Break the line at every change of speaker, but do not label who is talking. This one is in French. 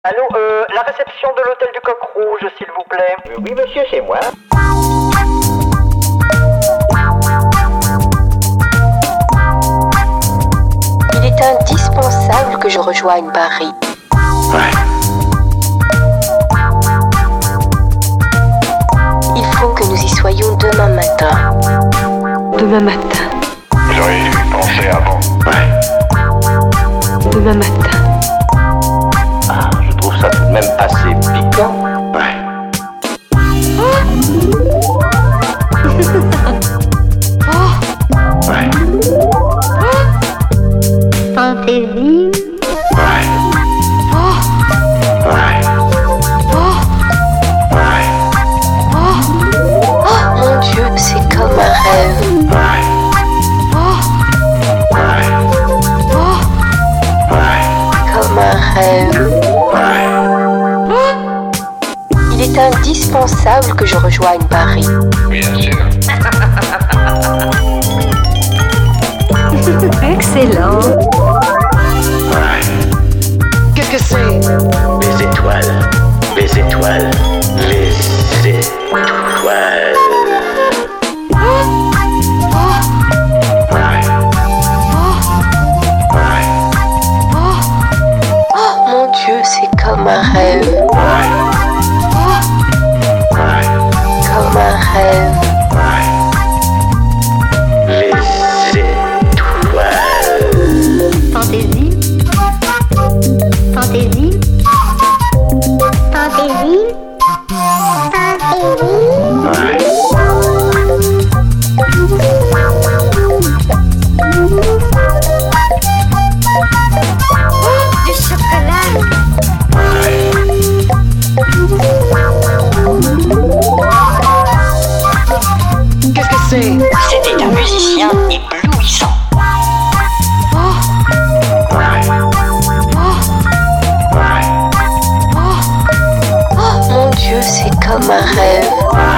Allô, la réception de l'hôtel du Coq Rouge, s'il vous plaît.
Oui, monsieur, c'est moi.
Il est indispensable que je rejoigne Paris.
Ouais.
Il faut que nous y soyons demain matin. Demain matin.
J'aurais dû y penser avant. Ouais.
Demain matin.
Ah, je trouve ça tout de même assez piquant. Ouais. Ouais.
Fantaisie.
Ouais. Ouais. Ouais.
Oh mon Dieu, c'est comme un rêve.
Ouais. Ouais. Ouais.
Comme un rêve.
Ouais.
Il est indispensable que je rejoigne Paris.
Bien sûr.
Excellent.
Ouais.
Qu'est-ce que c'est?
Les étoiles. Les étoiles. Les étoiles. Ouais. Ouais.
Oh mon Dieu, c'est comme un rêve.
Ouais. Ouais.
Comme un rêve.
Ouais. Les étoiles.
Fantaisie. Fantaisie. Fantaisie. Fantaisie.
Ouais.
Du chocolat.
Ouais.
Qu'est-ce que c'est?
C'était un musicien éblouissant.
Ouais. Ouais.
Oh mon Dieu, c'est comme un rêve.
Ouais.